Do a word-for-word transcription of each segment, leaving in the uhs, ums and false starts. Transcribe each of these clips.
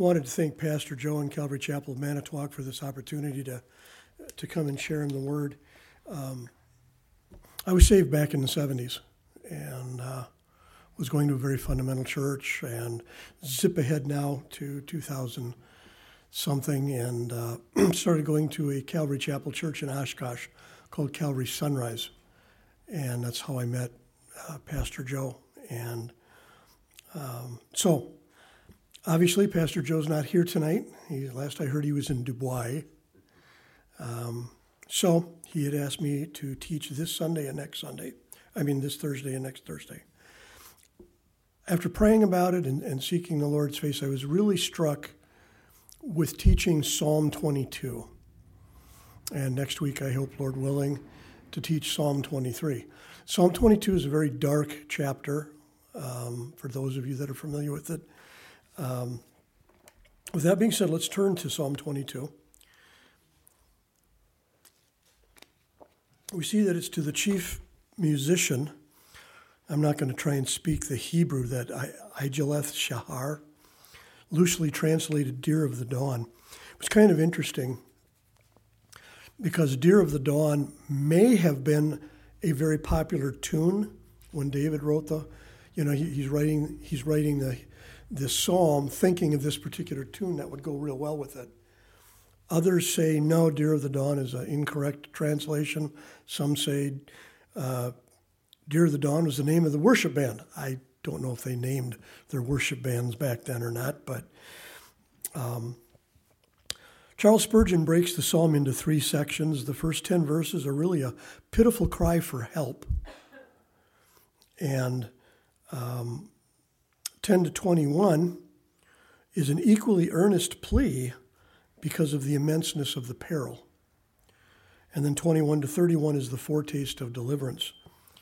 wanted to thank Pastor Joe and Calvary Chapel of Manitowoc for this opportunity to to come and share in the Word. Um, I was saved back in the seventies and uh, was going to a very fundamental church, and zip ahead now to two thousand something, and uh, started going to a Calvary Chapel church in Oshkosh called Calvary Sunrise. And that's how I met uh, Pastor Joe. And um, so, obviously, Pastor Joe's not here tonight. He, last I heard, he was in Dubai. Um, so he had asked me to teach this Sunday and next Sunday. I mean, this Thursday and next Thursday. After praying about it and, and seeking the Lord's face, I was really struck with teaching Psalm twenty-two. And next week, I hope, Lord willing, to teach Psalm twenty-three. Psalm twenty-two is a very dark chapter, um, for those of you that are familiar with it. Um, with that being said, let's turn to Psalm twenty-two. We see that it's to the chief musician. I'm not going to try and speak the Hebrew, that Igeleth Shahar, loosely translated Deer of the Dawn. It was kind of interesting because Deer of the Dawn may have been a very popular tune when David wrote the, you know, he, he's writing he's writing the this psalm thinking of this particular tune that would go real well with it. Others say, no, Deer of the Dawn is an incorrect translation. Some say uh, Deer of the Dawn was the name of the worship band. I don't know if they named their worship bands back then or not, but um, Charles Spurgeon breaks the psalm into three sections. The first ten verses are really a pitiful cry for help. And um, ten to twenty-one is an equally earnest plea because of the immenseness of the peril. And then twenty-one to thirty-one is the foretaste of deliverance.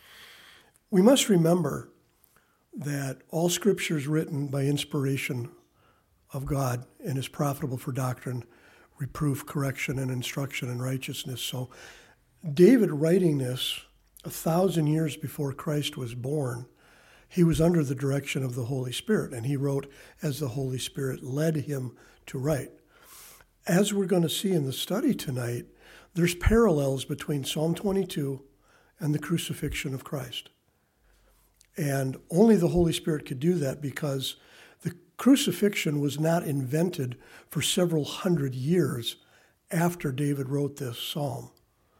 We must remember that all Scripture is written by inspiration of God and is profitable for doctrine, reproof, correction, and instruction in righteousness. So David writing this a thousand years before Christ was born, he was under the direction of the Holy Spirit, and he wrote as the Holy Spirit led him to write. As we're going to see in the study tonight, there's parallels between Psalm twenty-two and the crucifixion of Christ. And only the Holy Spirit could do that because the crucifixion was not invented for several hundred years after David wrote this psalm.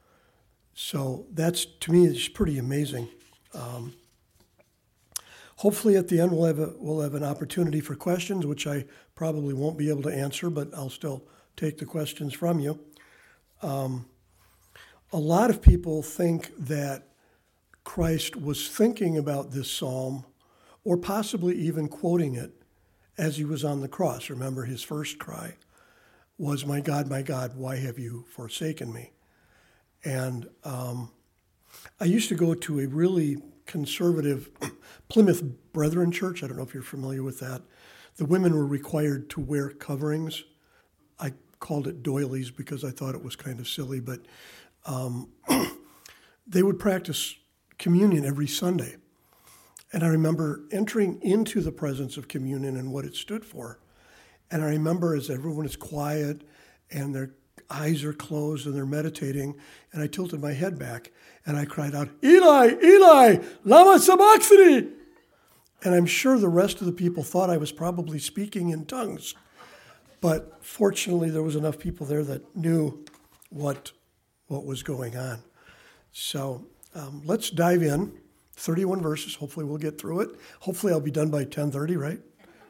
So that's, to me, it's pretty amazing. Um, hopefully at the end we'll have, a, we'll have an opportunity for questions, which I probably won't be able to answer, but I'll still take the questions from you. Um, a lot of people think that Christ was thinking about this psalm, or possibly even quoting it as he was on the cross. Remember, his first cry was, "My God, my God, why have you forsaken me?" And um, I used to go to a really conservative Plymouth Brethren church. I don't know if you're familiar with that. The women were required to wear coverings. I called it doilies because I thought it was kind of silly, but um, they would practice communion every Sunday. And I remember entering into the presence of communion and what it stood for. And I remember as everyone is quiet and their eyes are closed and they're meditating, and I tilted my head back and I cried out, "Eli, Eli, lama sabachthani!" And I'm sure the rest of the people thought I was probably speaking in tongues. But fortunately, there was enough people there that knew what, what was going on. So um, let's dive in. thirty-one verses. Hopefully we'll get through it. Hopefully I'll be done by ten thirty, right?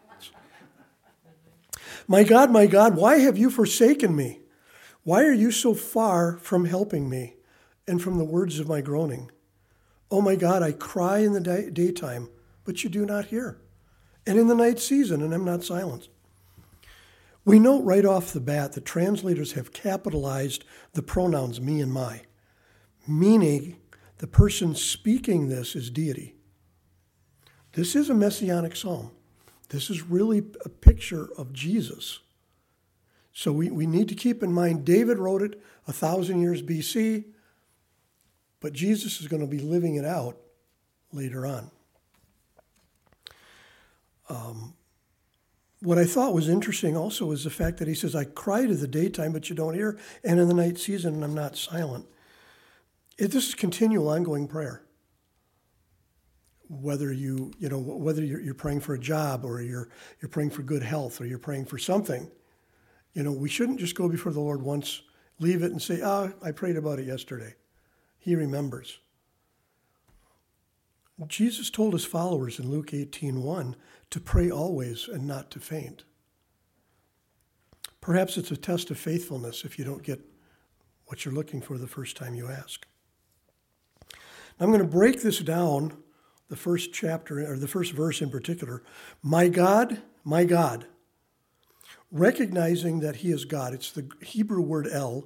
"My God, my God, why have you forsaken me? Why are you so far from helping me and from the words of my groaning? Oh my God, I cry in the day- daytime, but you do not hear, and in the night season, and I'm not silenced." We note right off the bat that translators have capitalized the pronouns me and my, meaning the person speaking this is deity. This is a messianic psalm. This is really a picture of Jesus. So we, we need to keep in mind David wrote it a thousand years B C, but Jesus is going to be living it out later on. Um, what I thought was interesting also was the fact that he says, I cry to the daytime, but you don't hear, and in the night season, I'm not silent. It, this is continual, ongoing prayer. Whether you, you know, whether you're, you're praying for a job, or you're you're praying for good health, or you're praying for something, you know, we shouldn't just go before the Lord once, leave it, and say, "Ah, oh, I prayed about it yesterday." He remembers. Jesus told his followers in Luke eighteen one to pray always and not to faint. Perhaps it's a test of faithfulness if you don't get what you're looking for the first time you ask. Now, I'm going to break this down, the first chapter, or the first verse in particular. My God, my God. Recognizing that he is God. It's the Hebrew word El.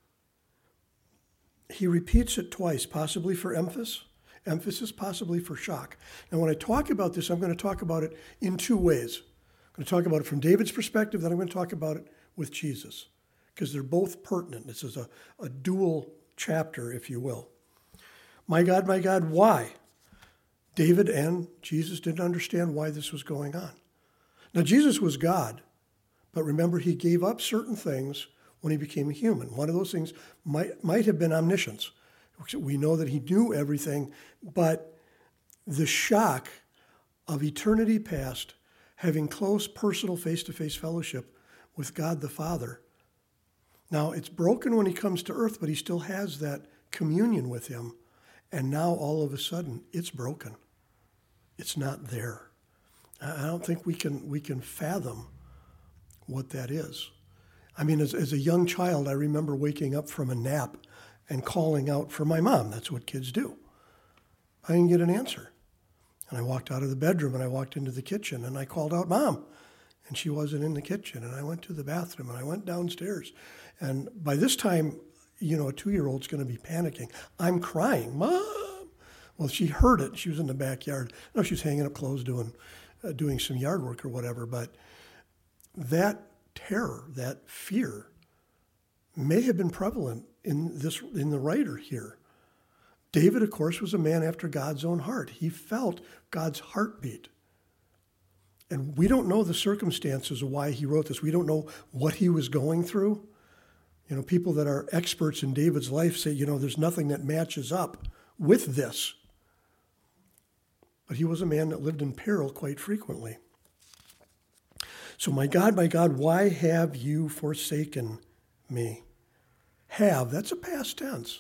He repeats it twice, possibly for emphasis, emphasis, possibly for shock. Now, when I talk about this, I'm going to talk about it in two ways. I'm going to talk about it from David's perspective, then I'm going to talk about it with Jesus, because they're both pertinent. This is a, a dual chapter, if you will. My God, my God, why? David and Jesus didn't understand why this was going on. Now, Jesus was God, but remember, he gave up certain things when he became a human. One of those things might, might have been omniscience. We know that he knew everything, but the shock of eternity past, having close personal face-to-face fellowship with God the Father. Now, it's broken when he comes to earth, but he still has that communion with him. And now, all of a sudden, it's broken. It's not there. I don't think we can we can fathom what that is. I mean, as, as a young child, I remember waking up from a nap and calling out for my mom. That's what kids do. I didn't get an answer. And I walked out of the bedroom and I walked into the kitchen and I called out, Mom. And she wasn't in the kitchen. And I went to the bathroom and I went downstairs. And by this time, you know, a two-year-old's going to be panicking. I'm crying, Mom. Well, she heard it. She was in the backyard. No, she was hanging up clothes doing, uh, doing some yard work or whatever. But that terror, that fear, may have been prevalent in this in the writer here. David, of course, was a man after God's own heart. He felt God's heartbeat. And we don't know the circumstances of why he wrote this. We don't know what he was going through. You know, people that are experts in David's life say, you know, there's nothing that matches up with this. But he was a man that lived in peril quite frequently. So, my God, my God, why have you forsaken me? Have, that's a past tense.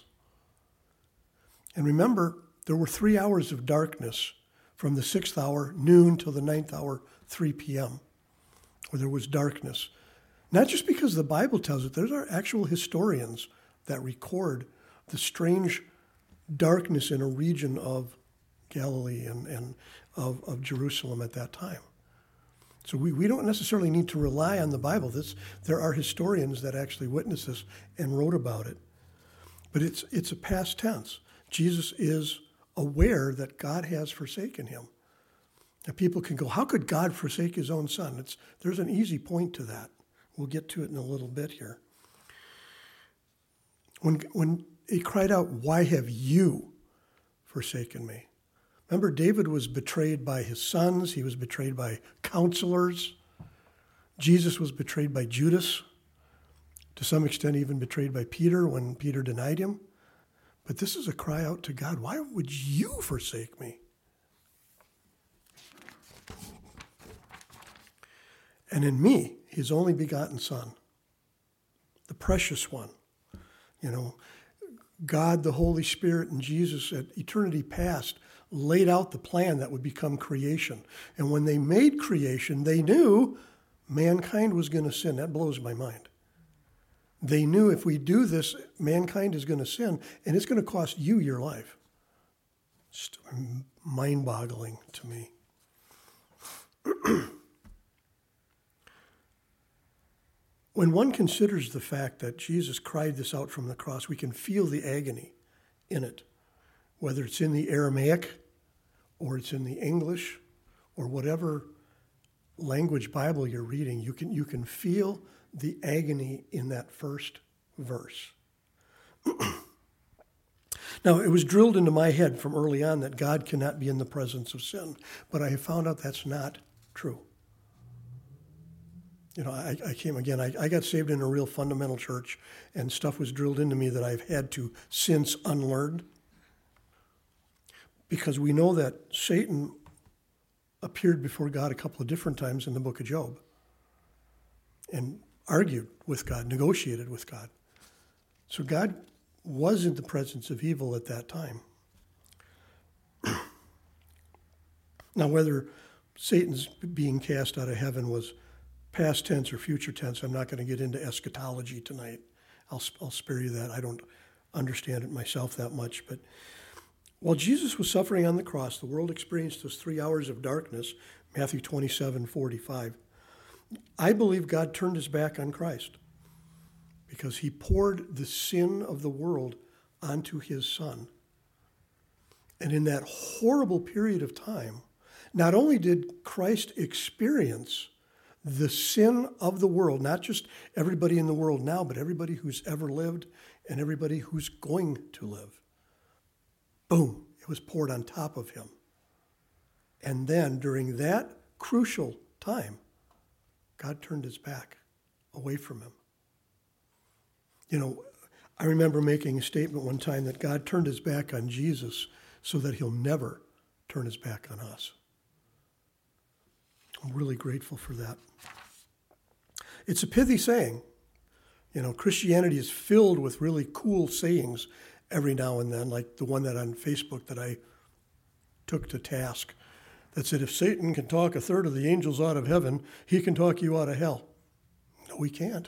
And remember, there were three hours of darkness from the sixth hour, noon, till the ninth hour, three p.m., where there was darkness. Not just because the Bible tells it, there are actual historians that record the strange darkness in a region of Galilee and, and of, of Jerusalem at that time. So we, we don't necessarily need to rely on the Bible. This, there are historians that actually witnessed this and wrote about it. But it's it's a past tense. Jesus is aware that God has forsaken him. Now people can go, how could God forsake his own son? It's, there's an easy point to that. We'll get to it in a little bit here. When, when he cried out, why have you forsaken me? Remember, David was betrayed by his sons. He was betrayed by counselors. Jesus was betrayed by Judas. To some extent, even betrayed by Peter when Peter denied him. But this is a cry out to God. Why would you forsake me? And in me, his only begotten son, the precious one, you know, God, the Holy Spirit, and Jesus at eternity past laid out the plan that would become creation. And when they made creation, they knew mankind was going to sin. That blows my mind. They knew if we do this, mankind is going to sin, and it's going to cost you your life. It's mind-boggling to me. When one considers the fact that Jesus cried this out from the cross, we can feel the agony in it, whether it's in the Aramaic or it's in the English or whatever language Bible you're reading. You can, you can feel the agony in that first verse. Now, it was drilled into my head from early on that God cannot be in the presence of sin, but I have found out that's not true. You know, I, I came again, I, I got saved in a real fundamental church, and stuff was drilled into me that I've had to since unlearn. Because we know that Satan appeared before God a couple of different times in the book of Job and argued with God, negotiated with God. So God was in the presence of evil at that time. Now, whether Satan's being cast out of heaven was past tense or future tense, I'm not going to get into eschatology tonight. I'll, I'll spare you that. I don't understand it myself that much. But while Jesus was suffering on the cross, the world experienced those three hours of darkness, Matthew twenty-seven forty-five. I believe God turned his back on Christ because he poured the sin of the world onto his son. And in that horrible period of time, not only did Christ experience the sin of the world, not just everybody in the world now, but everybody who's ever lived and everybody who's going to live. Boom, it was poured on top of him. And then during that crucial time, God turned his back away from him. You know, I remember making a statement one time that God turned his back on Jesus so that he'll never turn his back on us. I'm really grateful for that. It's a pithy saying. You know, Christianity is filled with really cool sayings every now and then, like the one that on Facebook that I took to task, that said, if Satan can talk a third of the angels out of heaven, he can talk you out of hell. No, he can't.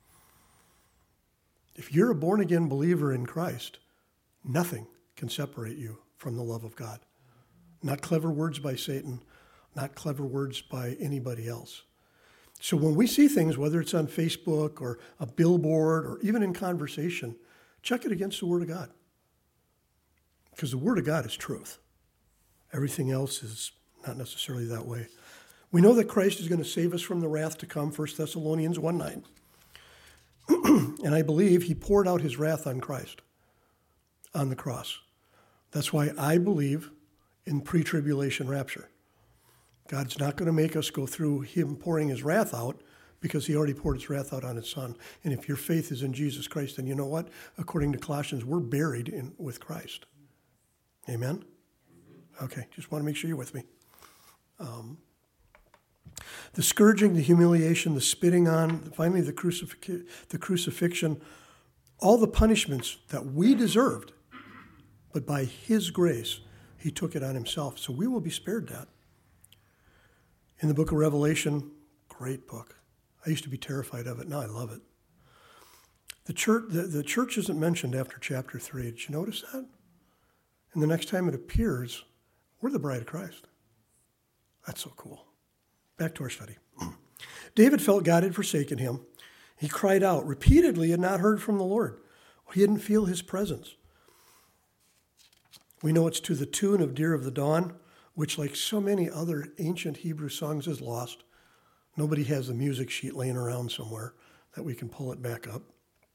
If you're a born-again believer in Christ, nothing can separate you from the love of God. Not clever words by Satan, not clever words by anybody else. So when we see things, whether it's on Facebook or a billboard or even in conversation, check it against the Word of God. Because the Word of God is truth. Everything else is not necessarily that way. We know that Christ is going to save us from the wrath to come, First Thessalonians one nine. And I believe he poured out his wrath on Christ on the cross. That's why I believe in pre-tribulation rapture. God's not going to make us go through him pouring his wrath out because he already poured his wrath out on his son. And if your faith is in Jesus Christ, then you know what? According to Colossians, we're buried in with Christ. Amen? Okay, just want to make sure you're with me. Um, the scourging, the humiliation, the spitting on, finally the, crucif- the crucifixion, all the punishments that we deserved, but by his grace, he took it on himself. So we will be spared that. In the book of Revelation, great book. I used to be terrified of it. Now I love it. The church, the, the church isn't mentioned after chapter three. Did you notice that? And the next time it appears, we're the bride of Christ. That's so cool. Back to our study. David felt God had forsaken him. He cried out repeatedly and not heard from the Lord. He didn't feel his presence. We know it's to the tune of Deer of the Dawn, which, like so many other ancient Hebrew songs, is lost. Nobody has the music sheet laying around somewhere that we can pull it back up.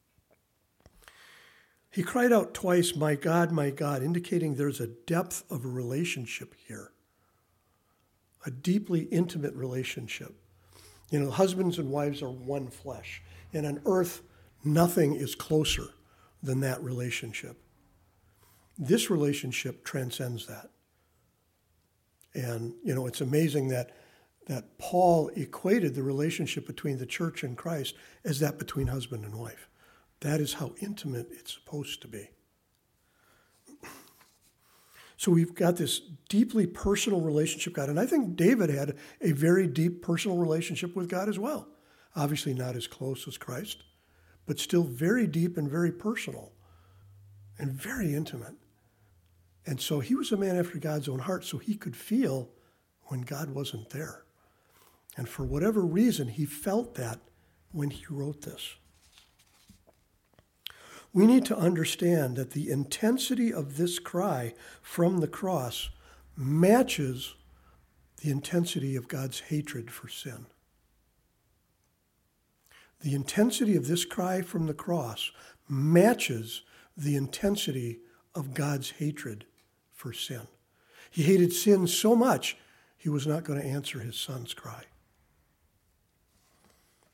He cried out twice, "My God, my God," indicating there's a depth of a relationship here, a deeply intimate relationship. You know, husbands and wives are one flesh, and on earth, nothing is closer than that relationship. This relationship transcends that. And, you know, it's amazing that that Paul equated the relationship between the church and Christ as that between husband and wife. That is how intimate it's supposed to be. So we've got this deeply personal relationship with God. And I think David had a very deep personal relationship with God as well. Obviously not as close as Christ, but still very deep and very personal and very intimate. And so he was a man after God's own heart, so he could feel when God wasn't there. And for whatever reason, he felt that when he wrote this. We need to understand that the intensity of this cry from the cross matches the intensity of God's hatred for sin. The intensity of this cry from the cross matches the intensity of God's hatred for sin. He hated sin so much, he was not going to answer his son's cry.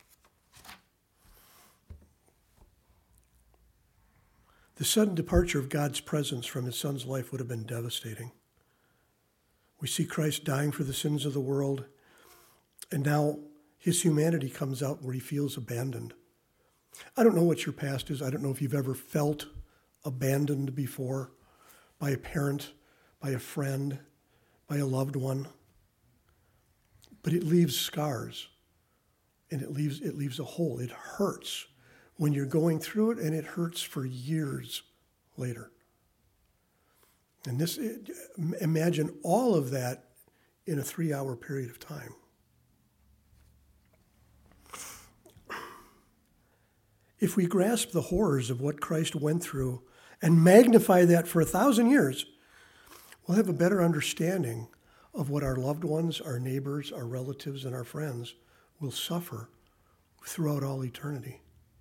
The sudden departure of God's presence from his son's life would have been devastating. We see Christ dying for the sins of the world, and now his humanity comes out where he feels abandoned. I don't know what your past is. I don't know if you've ever felt abandoned before by a parent, by a friend, by a loved one. But it leaves scars, and it leaves it leaves a hole. It hurts when you're going through it, and it hurts for years later. And this, imagine all of that in a three-hour period of time. If we grasp the horrors of what Christ went through and magnify that for a thousand years, we'll have a better understanding of what our loved ones, our neighbors, our relatives, and our friends will suffer throughout all eternity.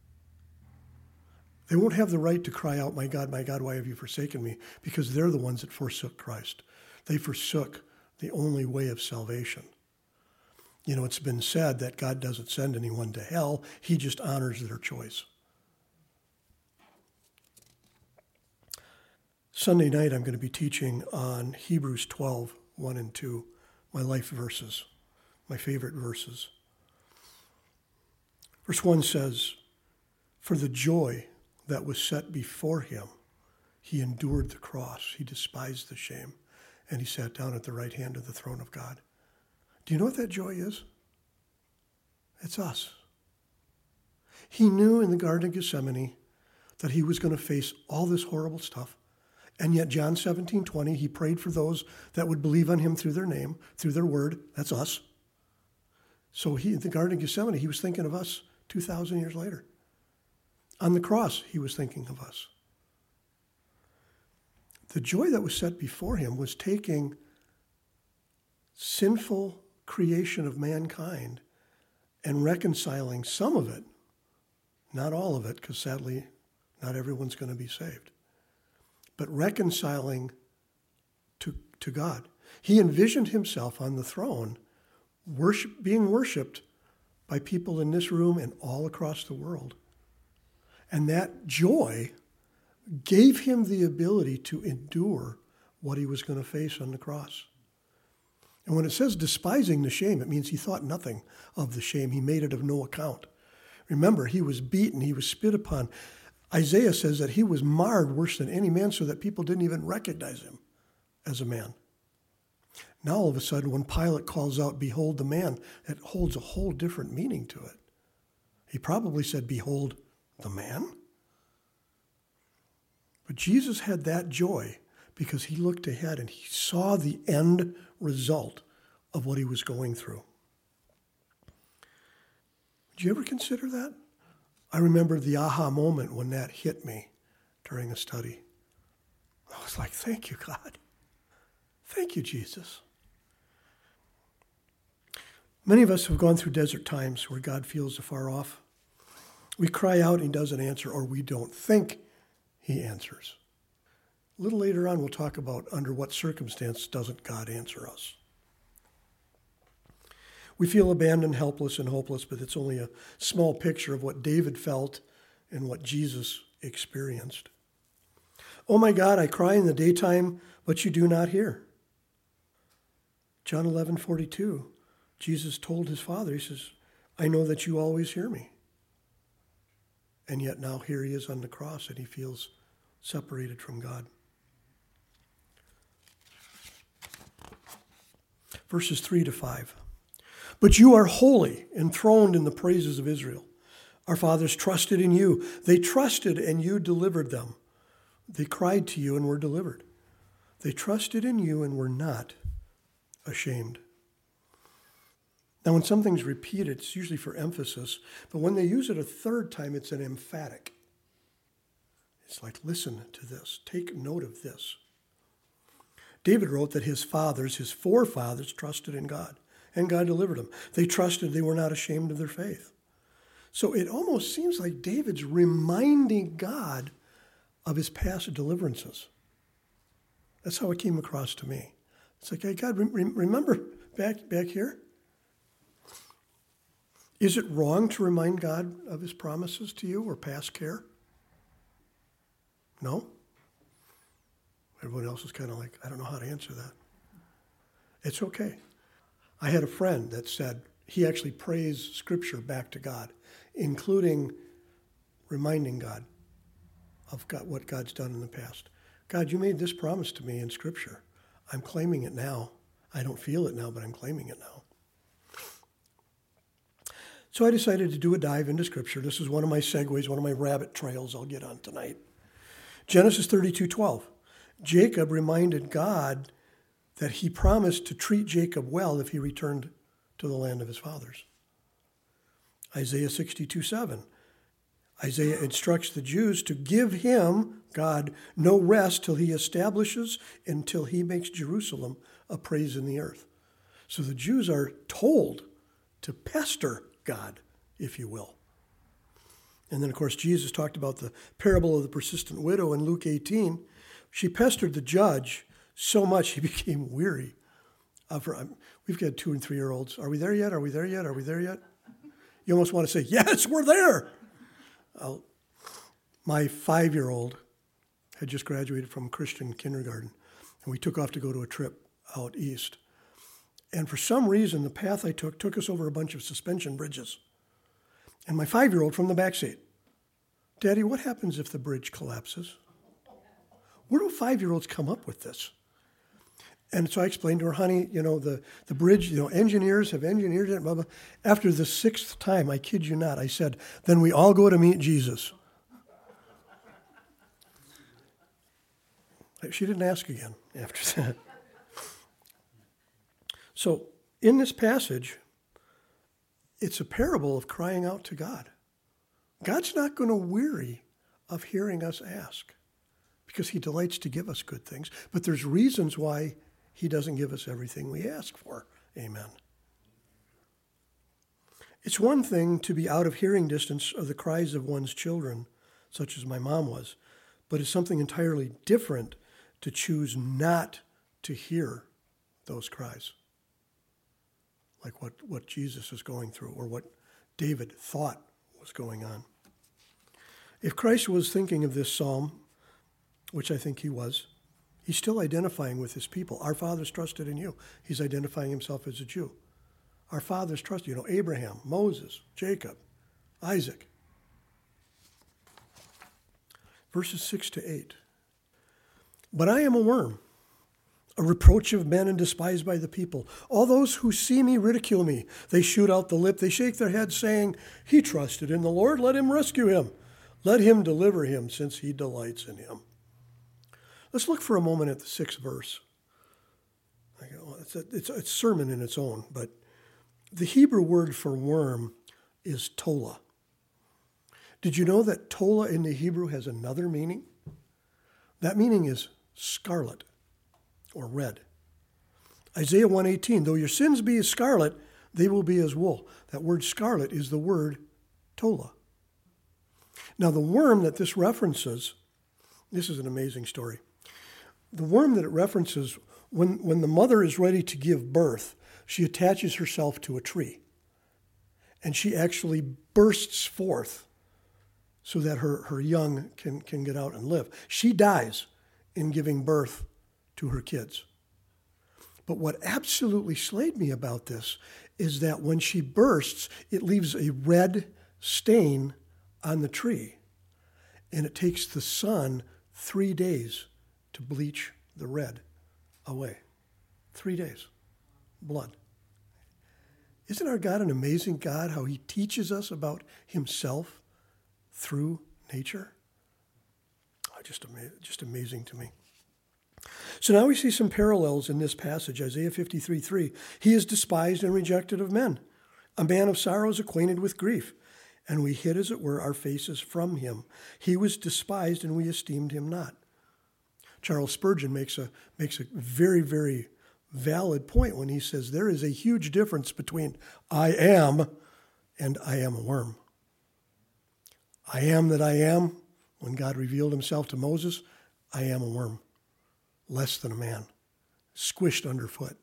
They won't have the right to cry out, "My God, my God, why have you forsaken me?" because they're the ones that forsook Christ. They forsook the only way of salvation. You know, it's been said that God doesn't send anyone to hell. He just honors their choice. Sunday night, I'm going to be teaching on Hebrews twelve, one and two, my life verses, my favorite verses. Verse one says, "For the joy that was set before him, he endured the cross. He despised the shame, and he sat down at the right hand of the throne of God." Do you know what that joy is? It's us. He knew in the Garden of Gethsemane that he was going to face all this horrible stuff. And yet John seventeen twenty, he prayed for those that would believe on him through their name, through their word. That's us. So he, in the Garden of Gethsemane, he was thinking of us two thousand years later. On the cross, he was thinking of us. The joy that was set before him was taking sinful creation of mankind and reconciling some of it, not all of it, because sadly, not everyone's going to be saved, but reconciling to, to God. He envisioned himself on the throne, worship, being worshipped by people in this room and all across the world. And that joy gave him the ability to endure what he was going to face on the cross. And when it says despising the shame, it means he thought nothing of the shame. He made it of no account. Remember, he was beaten, he was spit upon. Isaiah says that he was marred worse than any man so that people didn't even recognize him as a man. Now all of a sudden, when Pilate calls out, "Behold the man," it holds a whole different meaning to it. He probably said, "Behold the man." But Jesus had that joy because he looked ahead and he saw the end result of what he was going through. Did you ever consider that? I remember the aha moment when that hit me during a study. I was like, thank you, God. Thank you, Jesus. Many of us have gone through desert times where God feels afar off. We cry out and he doesn't answer, or we don't think he answers. A little later on, we'll talk about under what circumstance doesn't God answer us. We feel abandoned, helpless, and hopeless, but it's only a small picture of what David felt and what Jesus experienced. "Oh my God, I cry in the daytime, but you do not hear." John eleven forty-two, Jesus told his Father, he says, "I know that you always hear me." And yet now here he is on the cross and he feels separated from God. Verses three to five. "But you are holy, enthroned in the praises of Israel. Our fathers trusted in you. They trusted and you delivered them. They cried to you and were delivered. They trusted in you and were not ashamed." Now, when something's repeated, it's usually for emphasis, but when they use it a third time, it's an emphatic. It's like, listen to this. Take note of this. David wrote that his fathers, his forefathers, trusted in God, and God delivered them. They trusted, they were not ashamed of their faith. So it almost seems like David's reminding God of his past deliverances. That's how it came across to me. It's like, hey, God, re- remember back, back here? Is it wrong to remind God of his promises to you or past care? No? Everyone else is kind of like, I don't know how to answer that. It's okay. I had a friend that said he actually prays Scripture back to God, including reminding God of God, what God's done in the past. God, you made this promise to me in Scripture. I'm claiming it now. I don't feel it now, but I'm claiming it now. So I decided to do a dive into Scripture. This is one of my segues, one of my rabbit trails I'll get on tonight. Genesis thirty-two twelve. Jacob reminded God that he promised to treat Jacob well if he returned to the land of his fathers. Isaiah sixty-two seven. Isaiah instructs the Jews to give him, God, no rest till he establishes, until he makes Jerusalem a praise in the earth. So the Jews are told to pester God, if you will. And then, of course, Jesus talked about the parable of the persistent widow in Luke eighteen. She pestered the judge so much he became weary of her. We've got two and three-year-olds. Are we there yet? Are we there yet? Are we there yet? You almost want to say, yes, we're there. I'll, my five-year-old had just graduated from Christian kindergarten, and we took off to go to a trip out east. And for some reason, the path I took took us over a bunch of suspension bridges. And my five-year-old from the backseat, Daddy, what happens if the bridge collapses? Where do five-year-olds come up with this? And so I explained to her, honey, you know, the, the bridge, you know, engineers have engineered it, blah, blah. After the sixth time, I kid you not, I said, then we all go to meet Jesus. She didn't ask again after that. So in this passage, it's a parable of crying out to God. God's not going to weary of hearing us ask because he delights to give us good things. But there's reasons why he doesn't give us everything we ask for. Amen. It's one thing to be out of hearing distance of the cries of one's children, such as my mom was, but it's something entirely different to choose not to hear those cries, like what, what Jesus is going through or what David thought was going on. If Christ was thinking of this psalm, which I think he was, he's still identifying with his people. Our fathers trusted in you. He's identifying himself as a Jew. Our fathers trusted, you know, Abraham, Moses, Jacob, Isaac. Verses six to eight. But I am a worm, a reproach of men and despised by the people. All those who see me ridicule me. They shoot out the lip. They shake their heads, saying, he trusted in the Lord. Let him rescue him. Let him deliver him, since he delights in him. Let's look for a moment at the sixth verse. It's a, it's a, it's a sermon in its own, but the Hebrew word for worm is tola. Did you know that tola in the Hebrew has another meaning? That meaning is scarlet or red. Isaiah one eighteen, though your sins be as scarlet, they will be as wool. That word scarlet is the word tola. Now the worm that this references, this is an amazing story. The worm that it references, when, when the mother is ready to give birth, she attaches herself to a tree. And she actually bursts forth so that her, her young can, can get out and live. She dies in giving birth to her kids. But what absolutely slayed me about this is that when she bursts, it leaves a red stain on the tree. And it takes the sun three days to bleach the red away. Three days. Blood. Isn't our God an amazing God, how he teaches us about himself through nature? Oh, just, ama- just amazing to me. So now we see some parallels in this passage, Isaiah fifty-three three. He is despised and rejected of men, a man of sorrows, acquainted with grief. And we hid, as it were, our faces from him. He was despised, and we esteemed him not. Charles Spurgeon makes a makes a very, very valid point when he says there is a huge difference between I am and I am a worm. I am that I am. When God revealed himself to Moses, I am a worm, less than a man, squished underfoot.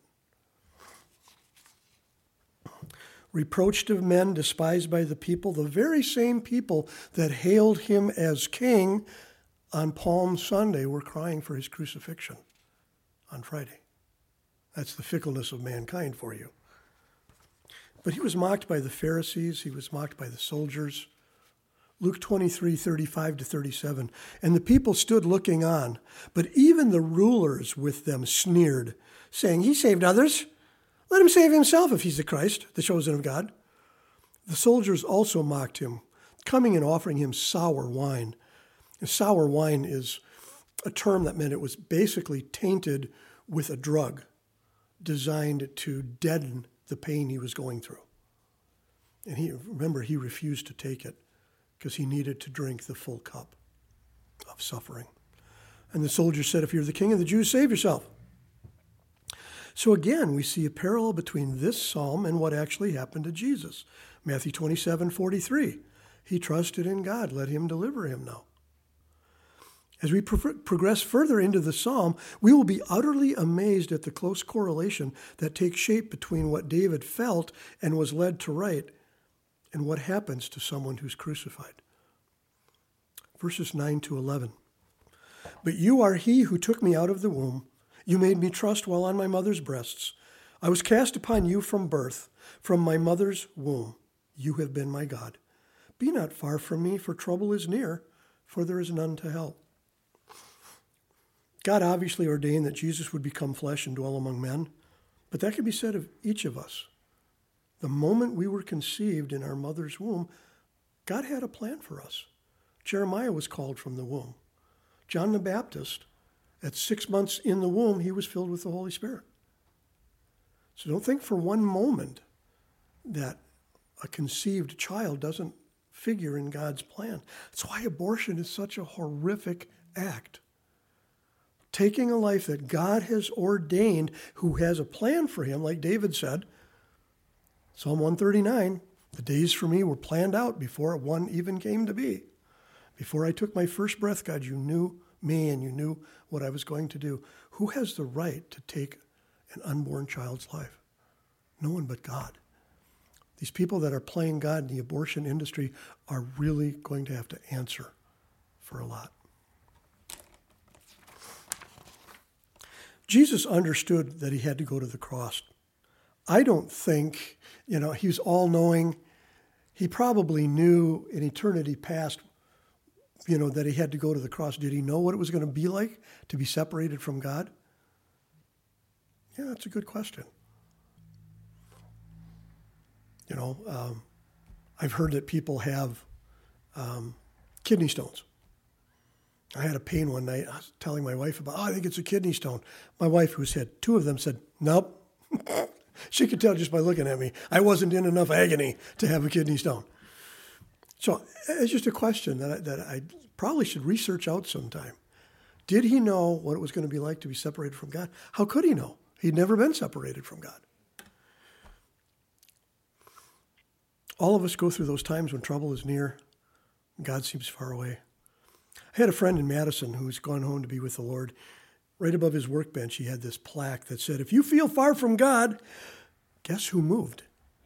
Reproached of men, despised by the people, the very same people that hailed him as king on Palm Sunday were crying for his crucifixion on Friday. That's the fickleness of mankind for you. But he was mocked by the Pharisees. He was mocked by the soldiers. Luke twenty-three, thirty-five to thirty-seven. And the people stood looking on, but even the rulers with them sneered, saying, he saved others. Let him save himself if he's the Christ, the chosen of God. The soldiers also mocked him, coming and offering him sour wine. And sour wine is a term that meant it was basically tainted with a drug designed to deaden the pain he was going through. And he, remember, he refused to take it because he needed to drink the full cup of suffering. And the soldier said, if you're the king of the Jews, save yourself. So again, we see a parallel between this psalm and what actually happened to Jesus. Matthew twenty-seven, forty-three. He trusted in God. Let him deliver him now. As we pro- progress further into the psalm, we will be utterly amazed at the close correlation that takes shape between what David felt and was led to write and what happens to someone who's crucified. Verses nine to eleven. But you are he who took me out of the womb. You made me trust while on my mother's breasts. I was cast upon you from birth, from my mother's womb. You have been my God. Be not far from me, for trouble is near, for there is none to help. God obviously ordained that Jesus would become flesh and dwell among men, but that can be said of each of us. The moment we were conceived in our mother's womb, God had a plan for us. Jeremiah was called from the womb. John the Baptist, at six months in the womb, he was filled with the Holy Spirit. So don't think for one moment that a conceived child doesn't figure in God's plan. That's why abortion is such a horrific act. Taking a life that God has ordained, who has a plan for him, like David said, Psalm one thirty-nine, the days for me were planned out before one even came to be. Before I took my first breath, God, you knew me and you knew what I was going to do. Who has the right to take an unborn child's life? No one but God. These people that are playing God in the abortion industry are really going to have to answer for a lot. Jesus understood that he had to go to the cross. I don't think, you know, he's all-knowing. He probably knew in eternity past, you know, that he had to go to the cross. Did he know what it was going to be like to be separated from God? Yeah, that's a good question. You know, um, I've heard that people have um, kidney stones. I had a pain one night. I was telling my wife about, oh, I think it's a kidney stone. My wife, who's had two of them, said, nope. She could tell just by looking at me. I wasn't in enough agony to have a kidney stone. So it's just a question that I, that I probably should research out sometime. Did he know what it was going to be like to be separated from God? How could he know? He'd never been separated from God. All of us go through those times when trouble is near, and God seems far away. I had a friend in Madison who's gone home to be with the Lord. Right above his workbench, he had this plaque that said, if you feel far from God, guess who moved?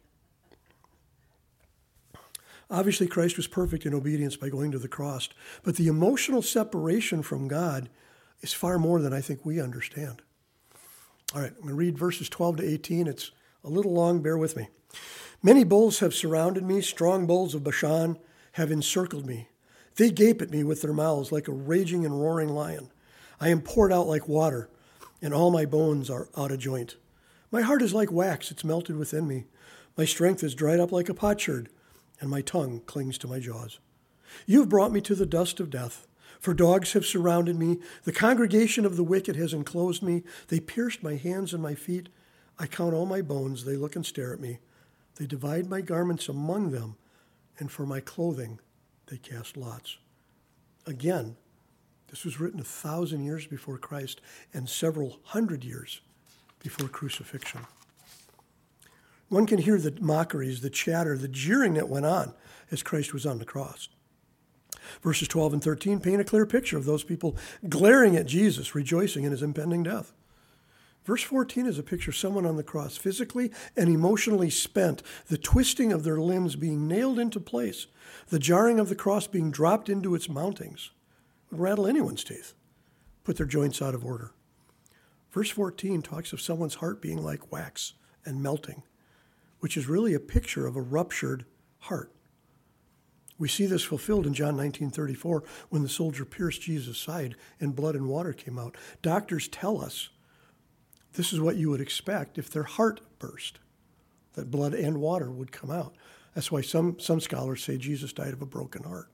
Obviously, Christ was perfect in obedience by going to the cross, but the emotional separation from God is far more than I think we understand. All right, I'm going to read verses twelve to eighteen. It's a little long, bear with me. Many bulls have surrounded me, strong bulls of Bashan have encircled me. They gape at me with their mouths like a raging and roaring lion. I am poured out like water, and all my bones are out of joint. My heart is like wax, it's melted within me. My strength is dried up like a potsherd, and my tongue clings to my jaws. You have brought me to the dust of death, for dogs have surrounded me. The congregation of the wicked has enclosed me. They pierced my hands and my feet. I count all my bones. They look and stare at me. They divide my garments among them, and for my clothing they cast lots. Again, this was written a thousand years before Christ and several hundred years before crucifixion. One can hear the mockeries, the chatter, the jeering that went on as Christ was on the cross. Verses twelve and thirteen paint a clear picture of those people glaring at Jesus, rejoicing in his impending death. Verse fourteen is a picture of someone on the cross, physically and emotionally spent, the twisting of their limbs being nailed into place, the jarring of the cross being dropped into its mountings. would rattle anyone's teeth, put their joints out of order. Verse fourteen talks of someone's heart being like wax and melting, which is really a picture of a ruptured heart. We see this fulfilled in John nineteen thirty-four when the soldier pierced Jesus' side and blood and water came out. Doctors tell us this is what you would expect if their heart burst, that blood and water would come out. That's why some, some scholars say Jesus died of a broken heart.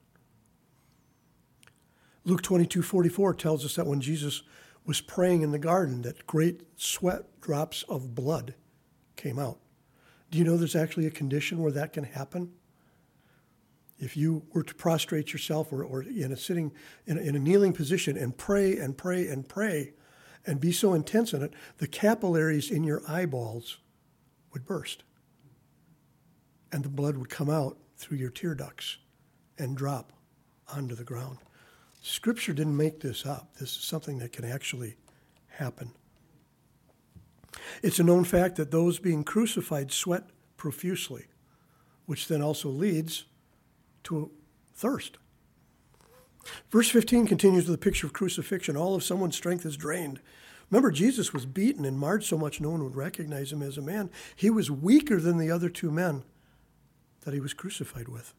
Luke twenty-two forty-four tells us that when Jesus was praying in the garden, that great sweat drops of blood came out. Do you know there's actually a condition where that can happen? If you were to prostrate yourself or, or in a sitting, in a, in a kneeling position and pray and pray and pray and be so intense in it, the capillaries in your eyeballs would burst. And the blood would come out through your tear ducts and drop onto the ground. Scripture didn't make this up. This is something that can actually happen. It's a known fact that those being crucified sweat profusely, which then also leads to thirst. Verse fifteen continues with a picture of crucifixion. All of someone's strength is drained. Remember, Jesus was beaten and marred so much no one would recognize him as a man. He was weaker than the other two men that he was crucified with.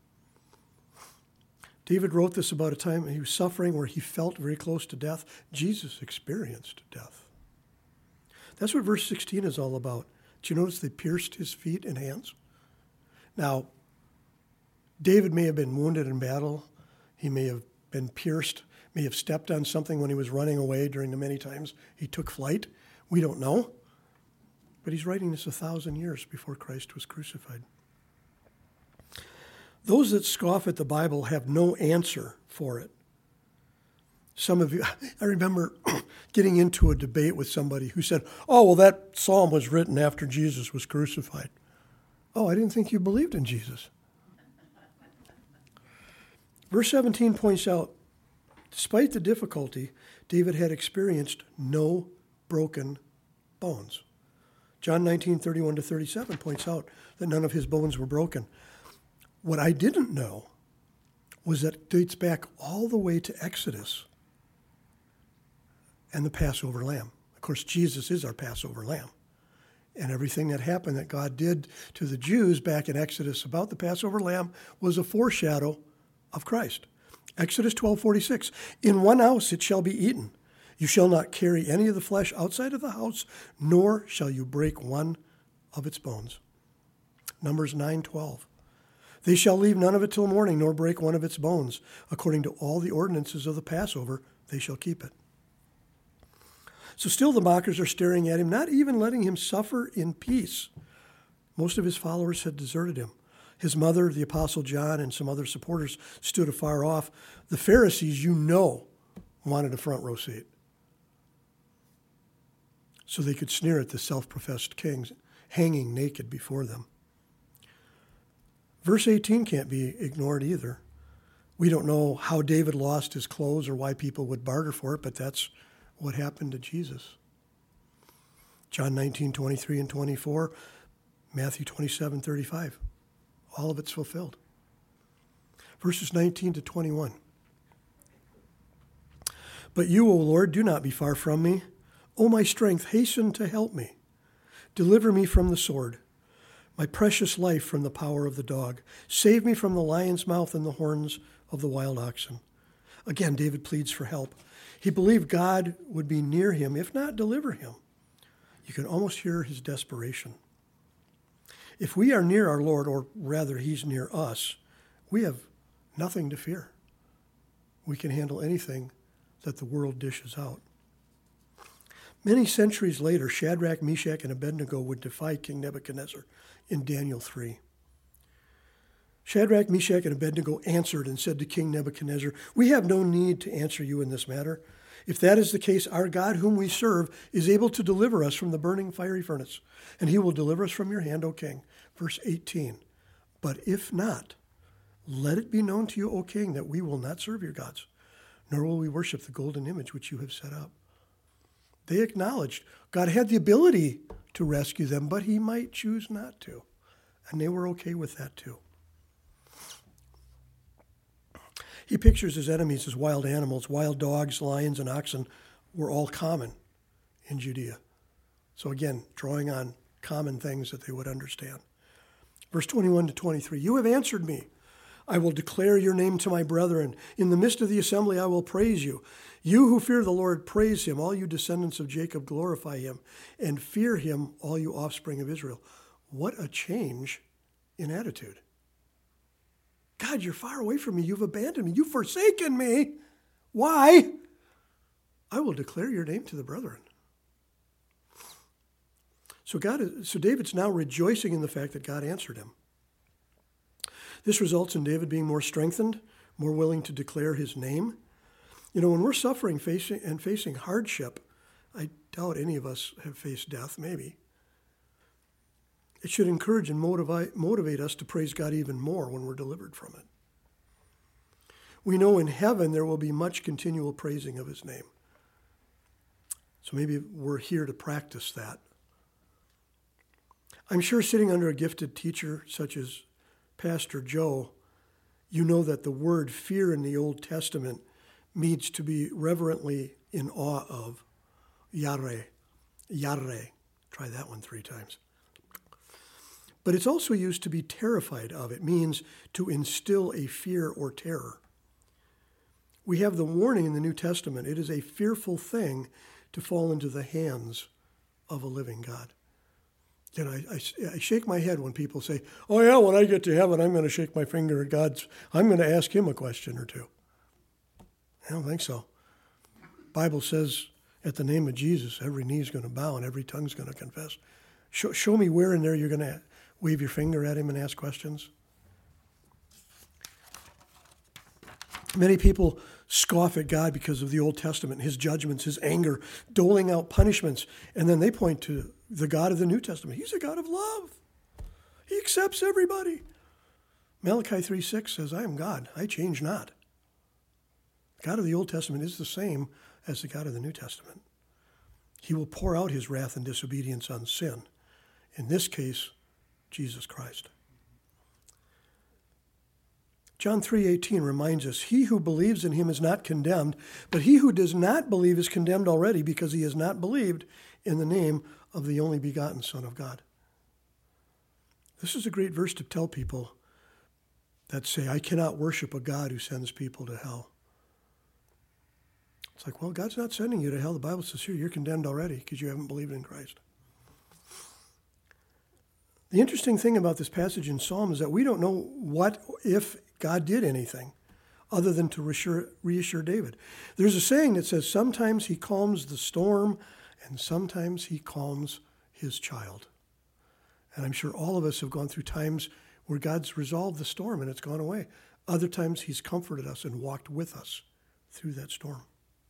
David wrote this about a time he was suffering where he felt very close to death. Jesus experienced death. That's what verse sixteen is all about. Did you notice they pierced his feet and hands? Now, David may have been wounded in battle. He may have been pierced, may have stepped on something when he was running away during the many times he took flight. We don't know. But he's writing this a thousand years before Christ was crucified. Those that scoff at the Bible have no answer for it. Some of you, I remember getting into a debate with somebody who said, oh, well, that psalm was written after Jesus was crucified. Oh, I didn't think you believed in Jesus. Verse seventeen points out, despite the difficulty, David had experienced no broken bones. John nineteen thirty-one to thirty-seven points out that none of his bones were broken. What I didn't know was that it dates back all the way to Exodus and the Passover lamb. Of course, Jesus is our Passover lamb. And everything that happened that God did to the Jews back in Exodus about the Passover lamb was a foreshadow of Christ. Exodus twelve forty-six, in one house it shall be eaten. You shall not carry any of the flesh outside of the house, nor shall you break one of its bones. Numbers nine twelve. They shall leave none of it till morning, nor break one of its bones. According to all the ordinances of the Passover, they shall keep it. So still the mockers are staring at him, not even letting him suffer in peace. Most of his followers had deserted him. His mother, the Apostle John, and some other supporters stood afar off. The Pharisees, you know, wanted a front row seat, so they could sneer at the self-professed kings hanging naked before them. Verse eighteen can't be ignored either. We don't know how David lost his clothes or why people would barter for it, but that's what happened to Jesus. John nineteen twenty-three and twenty-four, Matthew twenty-seven thirty-five. All of it's fulfilled. Verses nineteen to twenty-one. But you, O Lord, do not be far from me. O my strength, hasten to help me. Deliver me from the sword, my precious life from the power of the dog. Save me from the lion's mouth and the horns of the wild oxen. Again, David pleads for help. He believed God would be near him, if not deliver him. You can almost hear his desperation. If we are near our Lord, or rather he's near us, we have nothing to fear. We can handle anything that the world dishes out. Many centuries later, Shadrach, Meshach, and Abednego would defy King Nebuchadnezzar in Daniel three. Shadrach, Meshach, and Abednego answered and said to King Nebuchadnezzar, we have no need to answer you in this matter. If that is the case, our God whom we serve is able to deliver us from the burning fiery furnace, and he will deliver us from your hand, O king. Verse eighteen, but if not, let it be known to you, O king, that we will not serve your gods, nor will we worship the golden image which you have set up. They acknowledged God had the ability to rescue them, but he might choose not to. And they were okay with that too. He pictures his enemies as wild animals. Wild dogs, lions, and oxen were all common in Judea. So again, drawing on common things that they would understand. Verse twenty-one to twenty-three, you have answered me. I will declare your name to my brethren. In the midst of the assembly I will praise you. You who fear the Lord, praise him. All you descendants of Jacob, glorify him. And fear him, all you offspring of Israel. What a change in attitude. God, you're far away from me. You've abandoned me. You've forsaken me. Why? I will declare your name to the brethren. So God, is, so David's now rejoicing in the fact that God answered him. This results in David being more strengthened, more willing to declare his name. You know, when we're suffering facing and facing hardship, I doubt any of us have faced death, maybe. It should encourage and motivate, motivate us to praise God even more when we're delivered from it. We know in heaven there will be much continual praising of his name. So maybe we're here to practice that. I'm sure sitting under a gifted teacher such as Pastor Joe, you know that the word fear in the Old Testament means to be reverently in awe of. Yare. Yare. Try that one three times. But it's also used to be terrified of. It means to instill a fear or terror. We have the warning in the New Testament. It is a fearful thing to fall into the hands of a living God. And I, I, I shake my head when people say, oh yeah, when I get to heaven, I'm going to shake my finger at God's, I'm going to ask him a question or two. I don't think so. The Bible says at the name of Jesus, every knee is going to bow and every tongue is going to confess. Show, show me where in there you're going to wave your finger at him and ask questions. Many people scoff at God because of the Old Testament, his judgments, his anger, doling out punishments, and then they point to the God of the New Testament. He's a God of love. He accepts everybody. Malachi three six says, I am God, I change not. The God of the Old Testament is the same as the God of the New Testament. He will pour out his wrath and disobedience on sin. In this case, Jesus Christ. John three eighteen reminds us, he who believes in him is not condemned, but he who does not believe is condemned already because he has not believed in the name of the only begotten Son of God. This is a great verse to tell people that say, I cannot worship a God who sends people to hell. It's like, well, God's not sending you to hell. The Bible says here, you're condemned already because you haven't believed in Christ. The interesting thing about this passage in Psalm is that we don't know what, if God did anything other than to reassure, reassure David. There's a saying that says sometimes he calms the storm and sometimes he calms his child. And I'm sure all of us have gone through times where God's resolved the storm and it's gone away. Other times he's comforted us and walked with us through that storm.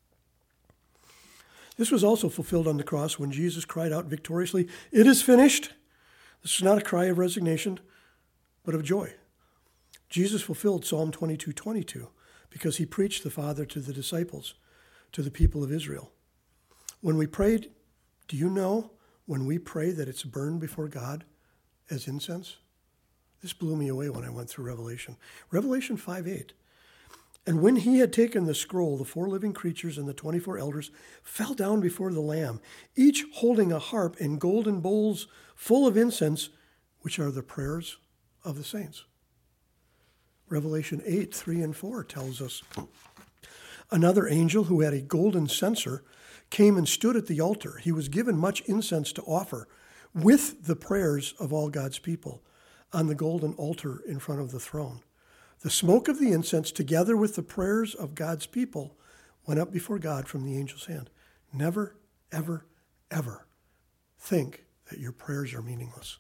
This was also fulfilled on the cross when Jesus cried out victoriously, "It is finished." This is not a cry of resignation, but of joy. Jesus fulfilled Psalm twenty-two twenty-two because he preached the Father to the disciples, to the people of Israel. When we prayed, do you know when we pray that it's burned before God as incense? This blew me away when I went through Revelation. Revelation five eight. And when he had taken the scroll, the four living creatures and the twenty-four elders fell down before the Lamb, each holding a harp and golden bowls full of incense, which are the prayers of the saints. Revelation eight, three and four tells us, another angel who had a golden censer came and stood at the altar. He was given much incense to offer with the prayers of all God's people on the golden altar in front of the throne. The smoke of the incense, together with the prayers of God's people, went up before God from the angel's hand. Never, ever, ever think that your prayers are meaningless.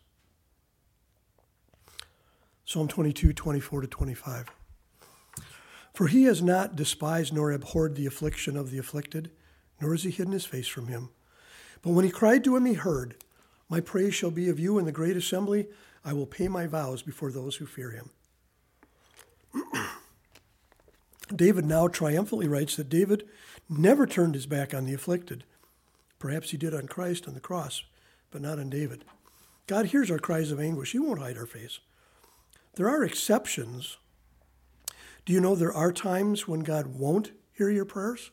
Psalm twenty-two, twenty-four to twenty-five. For he has not despised nor abhorred the affliction of the afflicted, nor has he hidden his face from him. But when he cried to him, he heard. My praise shall be of you in the great assembly. I will pay my vows before those who fear him. David now triumphantly writes that David never turned his back on the afflicted. Perhaps he did on Christ on the cross, but not on David. God hears our cries of anguish. He won't hide our face. There are exceptions Do you know there are times when God won't hear your prayers?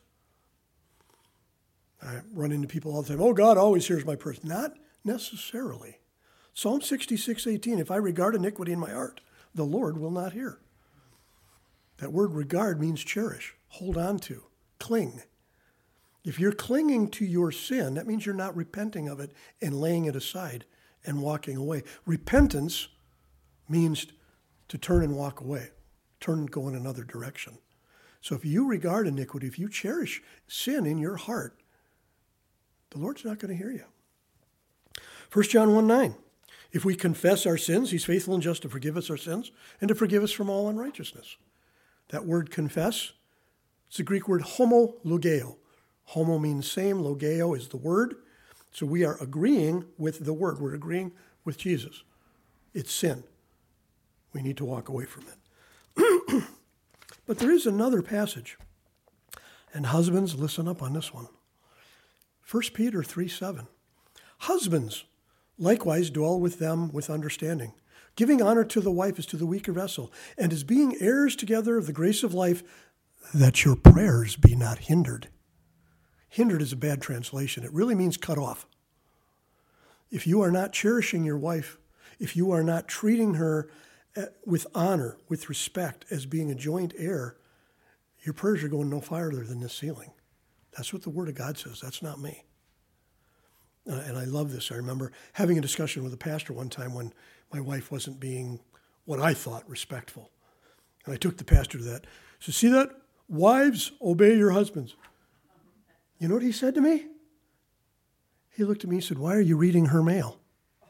I run into people all the time. Oh, God always hears my prayers. Not necessarily. Psalm sixty-six eighteen, if I regard iniquity in my heart, the Lord will not hear. That word regard means cherish, hold on to, cling. If you're clinging to your sin, that means you're not repenting of it and laying it aside and walking away. Repentance means to turn and walk away, turn and go in another direction. So if you regard iniquity, if you cherish sin in your heart, the Lord's not going to hear you. First John one nine, if we confess our sins, he's faithful and just to forgive us our sins and to forgive us from all unrighteousness. That word confess, it's the Greek word homologeo. Homo means same, logeo is the word. So we are agreeing with the word. We're agreeing with Jesus. It's sin. We need to walk away from it. But there is another passage. And husbands, listen up on this one. First Peter three seven. Husbands, likewise dwell with them with understanding, giving honor to the wife as to the weaker vessel, and as being heirs together of the grace of life, that your prayers be not hindered. Hindered is a bad translation. It really means cut off. If you are not cherishing your wife, if you are not treating her with honor, with respect, as being a joint heir, your prayers are going no farther than this ceiling. That's what the Word of God says. That's not me. Uh, and I love this. I remember having a discussion with a pastor one time when my wife wasn't being what I thought respectful. And I took the pastor to that. So see that? Wives, obey your husbands. You know what he said to me? He looked at me and said, why are you reading her mail?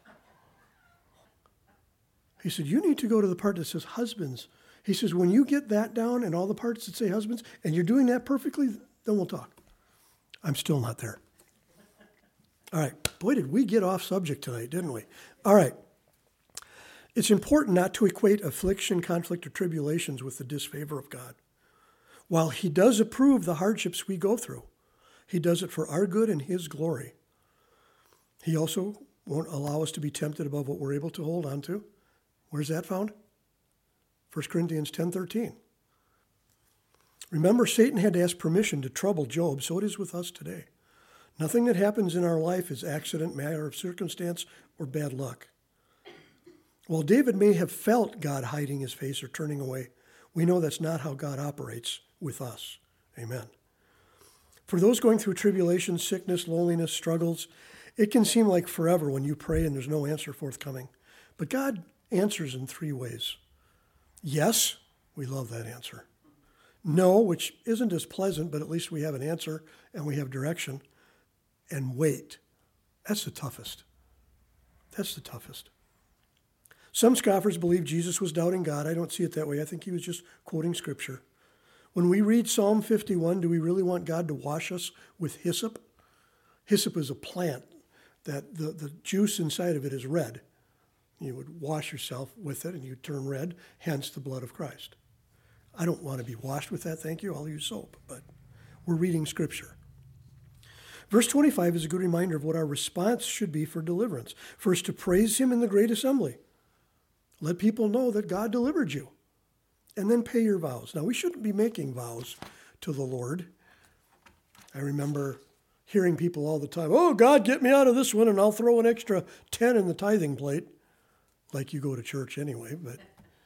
He said, you need to go to the part that says husbands. He says, when you get that down and all the parts that say husbands, and you're doing that perfectly, then we'll talk. I'm still not there. All right. Boy, did we get off subject tonight, didn't we? All right. It's important not to equate affliction, conflict, or tribulations with the disfavor of God. While he does approve the hardships we go through, he does it for our good and his glory. He also won't allow us to be tempted above what we're able to hold on to. Where's that found? First Corinthians ten thirteen. Remember, Satan had to ask permission to trouble Job, so it is with us today. Nothing that happens in our life is accident, matter of circumstance, or bad luck. While David may have felt God hiding his face or turning away, we know that's not how God operates with us. Amen. For those going through tribulation, sickness, loneliness, struggles, it can seem like forever when you pray and there's no answer forthcoming. But God answers in three ways. Yes, we love that answer. No, which isn't as pleasant, but at least we have an answer and we have direction. And wait. That's the toughest. That's the toughest. Some scoffers believe Jesus was doubting God. I don't see it that way. I think he was just quoting Scripture. When we read Psalm fifty-one, do we really want God to wash us with hyssop? Hyssop is a plant that the, the juice inside of it is red. You would wash yourself with it and you turn red, hence the blood of Christ. I don't want to be washed with that, thank you. I'll use soap, but we're reading Scripture. Verse twenty-five is a good reminder of what our response should be for deliverance. First, to praise him in the great assembly. Let people know that God delivered you. And then pay your vows. Now, we shouldn't be making vows to the Lord. I remember hearing people all the time, oh, God, get me out of this one, and I'll throw an extra ten in the tithing plate. Like you go to church anyway. But,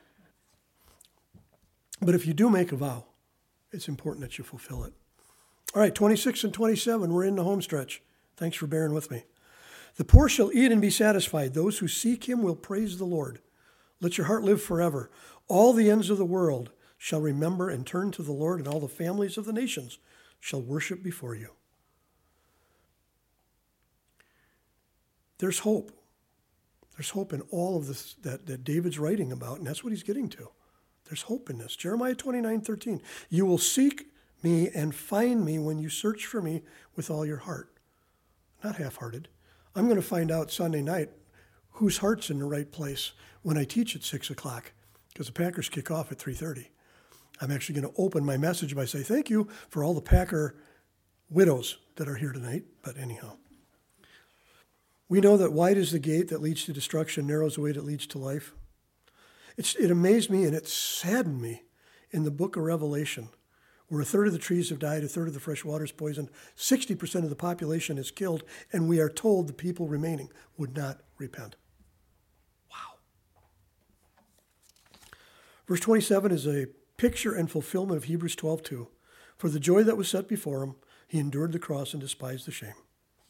but if you do make a vow, it's important that you fulfill it. All right, twenty-six and twenty-seven, we're in the home stretch. Thanks for bearing with me. The poor shall eat and be satisfied. Those who seek him will praise the Lord. Let your heart live forever. All the ends of the world shall remember and turn to the Lord, and all the families of the nations shall worship before you. There's hope. There's hope in all of this that, that David's writing about, and that's what he's getting to. There's hope in this. Jeremiah twenty-nine thirteen. You will seek me and find me when you search for me with all your heart. Not half-hearted. I'm going to find out Sunday night whose heart's in the right place when I teach at six o'clock, because the Packers kick off at three thirty. I'm actually going to open my message by saying thank you for all the Packer widows that are here tonight. But anyhow, we know that wide is the gate that leads to destruction, narrow is the way that leads to life. It's, it amazed me and it saddened me in the book of Revelation, where a third of the trees have died, a third of the fresh water is poisoned, sixty percent of the population is killed, and we are told the people remaining would not repent. Wow. Verse twenty-seven is a picture and fulfillment of Hebrews twelve two. For the joy that was set before him, he endured the cross and despised the shame.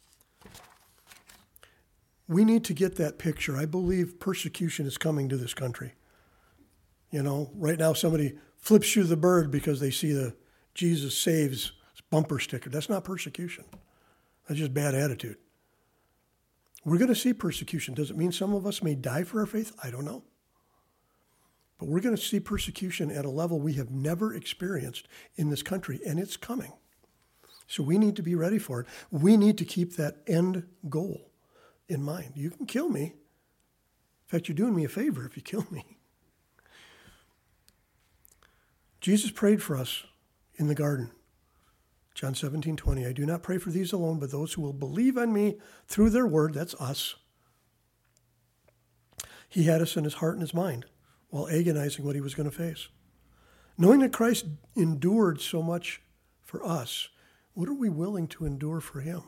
We need to get that picture. I believe persecution is coming to this country. You know, right now somebody flips you the bird because they see the Jesus saves bumper sticker. That's not persecution. That's just bad attitude. We're going to see persecution. Does it mean some of us may die for our faith? I don't know. But we're going to see persecution at a level we have never experienced in this country, and it's coming. So we need to be ready for it. We need to keep that end goal in mind. You can kill me. In fact, you're doing me a favor if you kill me. Jesus prayed for us in the garden. John seventeen twenty, I do not pray for these alone, but those who will believe on me through their word, that's us. He had us in his heart and his mind while agonizing what he was going to face. Knowing that Christ endured so much for us, what are we willing to endure for him?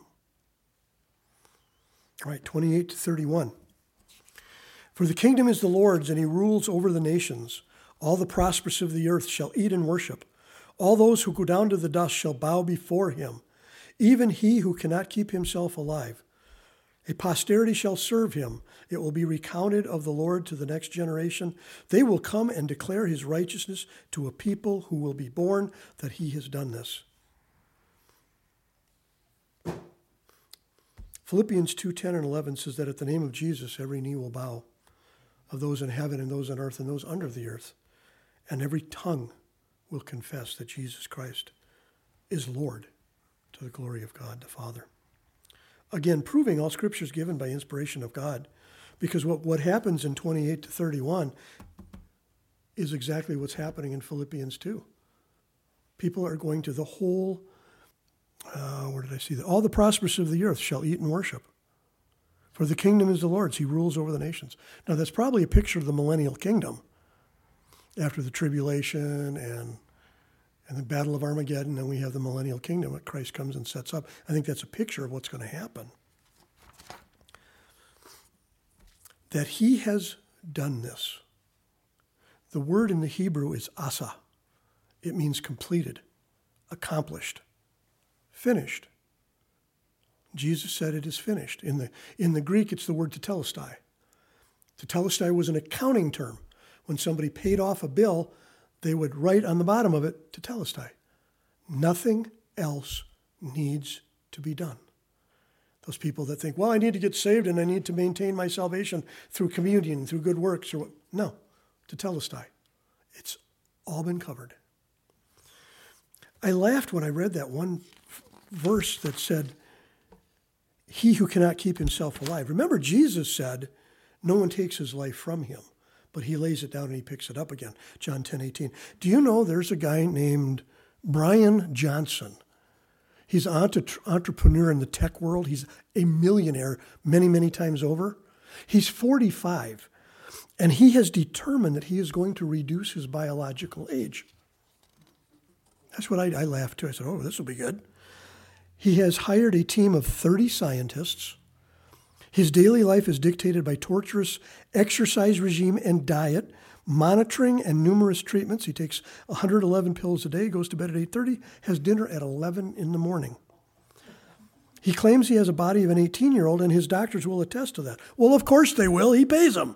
All right, twenty-eight to thirty-one. For the kingdom is the Lord's, and he rules over the nations. All the prosperous of the earth shall eat and worship. All those who go down to the dust shall bow before him, even he who cannot keep himself alive. A posterity shall serve him. It will be recounted of the Lord to the next generation. They will come and declare his righteousness to a people who will be born that he has done this. Philippians two ten and eleven says that at the name of Jesus, every knee will bow, of those in heaven and those on earth and those under the earth, and every tongue will confess that Jesus Christ is Lord, to the glory of God the Father. Again, proving all Scripture is given by inspiration of God, because what, what happens in twenty-eight to thirty-one is exactly what's happening in Philippians two. People are going to the whole, uh, where did I see that? All the prosperous of the earth shall eat and worship. For the kingdom is the Lord's. He rules over the nations. Now, that's probably a picture of the millennial kingdom after the tribulation and and the battle of Armageddon, and we have the millennial kingdom that Christ comes and sets up. I think that's a picture of what's going to happen. That he has done this. The word in the Hebrew is asa. It means completed, accomplished, finished. Jesus said it is finished. In the, in the Greek, it's the word tetelestai. Tetelestai was an accounting term. When somebody paid off a bill, they would write on the bottom of it, tetelestai. Nothing else needs to be done. Those people that think, well, I need to get saved and I need to maintain my salvation through communion, through good works, or what? No, tetelestai. It's all been covered. I laughed when I read that one verse that said, he who cannot keep himself alive. Remember, Jesus said, no one takes his life from him, but he lays it down and he picks it up again. John ten eighteen. Do you know there's a guy named Brian Johnson? He's an entrepreneur in the tech world. He's a millionaire many, many times over. He's forty-five, and he has determined that he is going to reduce his biological age. That's what I, I laughed too. I said, oh, this will be good. He has hired a team of thirty scientists. His daily life is dictated by torturous exercise regime and diet, monitoring and numerous treatments. He takes one hundred eleven pills a day, goes to bed at eight thirty, has dinner at eleven in the morning. He claims he has a body of an eighteen-year-old, and his doctors will attest to that. Well, of course they will. He pays them.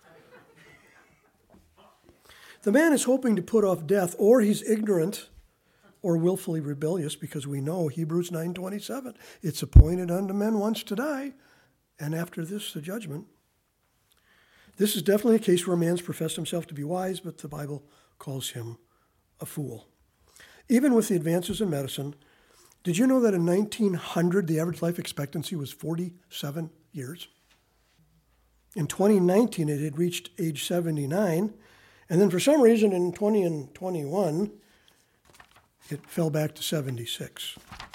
The man is hoping to put off death, or he's ignorant or willfully rebellious, because we know Hebrews nine twenty-seven, it's appointed unto men once to die, and after this, the judgment. This is definitely a case where a man's professed himself to be wise, but the Bible calls him a fool. Even with the advances in medicine, did you know that in nineteen hundred, the average life expectancy was forty-seven years? In twenty nineteen, it had reached age seventy-nine, and then for some reason in twenty and twenty-one, it fell back to seventy-six.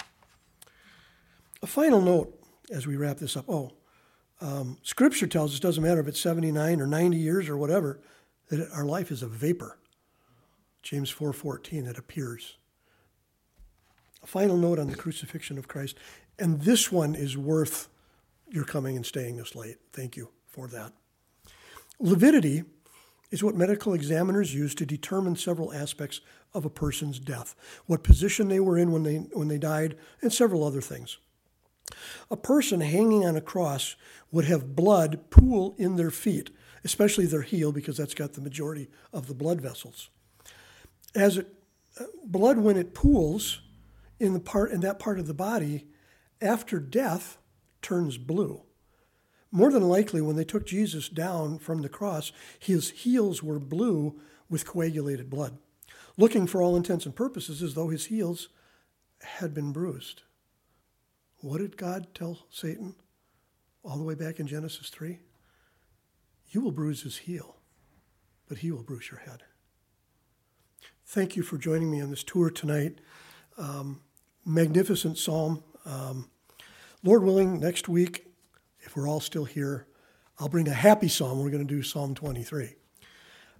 A final note as we wrap this up. Oh, Um, Scripture tells us, it doesn't matter if it's seventy-nine or ninety years or whatever, that our life is a vapor. James four fourteen, it appears. A final note on the crucifixion of Christ, and this one is worth your coming and staying this late. Thank you for that. Lividity is what medical examiners use to determine several aspects of a person's death, what position they were in when they when they died, and several other things. A person hanging on a cross would have blood pool in their feet, especially their heel, because that's got the majority of the blood vessels. As it, blood, when it pools in the part in that part of the body, after death, turns blue. More than likely, when they took Jesus down from the cross, his heels were blue with coagulated blood, looking for all intents and purposes as though his heels had been bruised. What did God tell Satan all the way back in Genesis three? You will bruise his heel, but he will bruise your head. Thank you for joining me on this tour tonight. Um, magnificent psalm. Um, Lord willing, next week, if we're all still here, I'll bring a happy psalm. We're going to do Psalm twenty-three.